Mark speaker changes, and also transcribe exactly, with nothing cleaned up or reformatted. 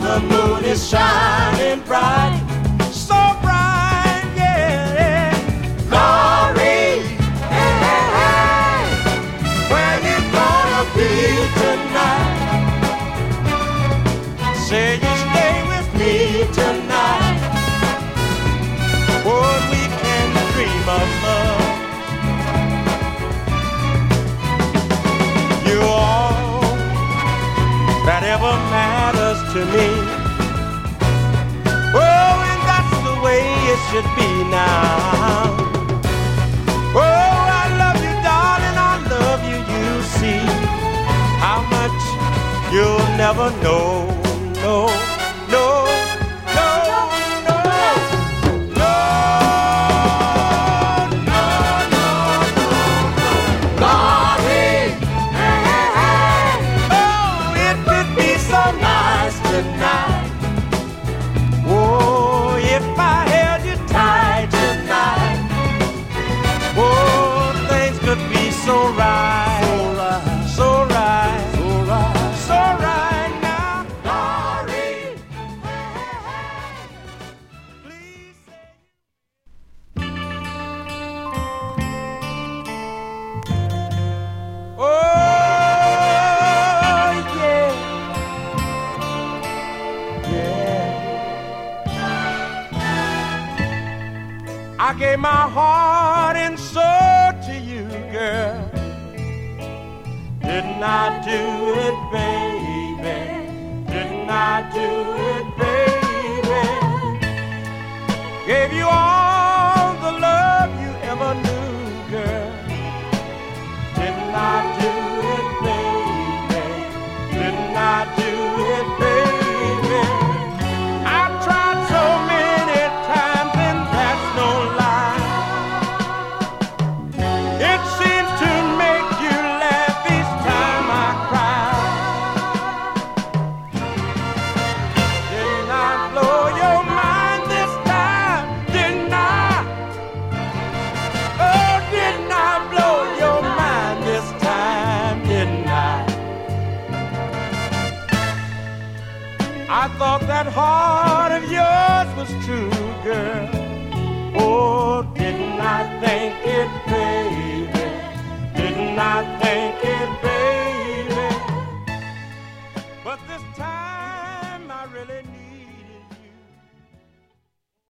Speaker 1: the moon is shining bright, so bright, yeah. Glory, hey, hey, hey, where you gonna be tonight? Say you stay with me tonight. Oh, we can dream of love. You're all that ever matters to me. Oh, and that's the way it should be now. Oh, I love you, darling, I love you, you see how much you'll never know, no, no, no, no, no, no, no, no, Glory, hey, hey, hey, oh, it could be so nice tonight. Oh, if I held you tight tonight, oh, things could be so right, so right, so right, so right now. Glory, hey, hey, hey, please say. Oh, yeah, yeah. I gave my heart and soul to you, girl. Didn't I do it, baby? Didn't I do it, baby? Gave you all the love you ever knew, girl. Didn't I do it, baby? Didn't I do it, baby? I've tried so many times and that's no lie. It seems to make you laugh each time I cry. Didn't I blow your mind this time? Didn't I? Oh, didn't I blow your mind this time? Didn't I? I thought that heart of yours was true, girl.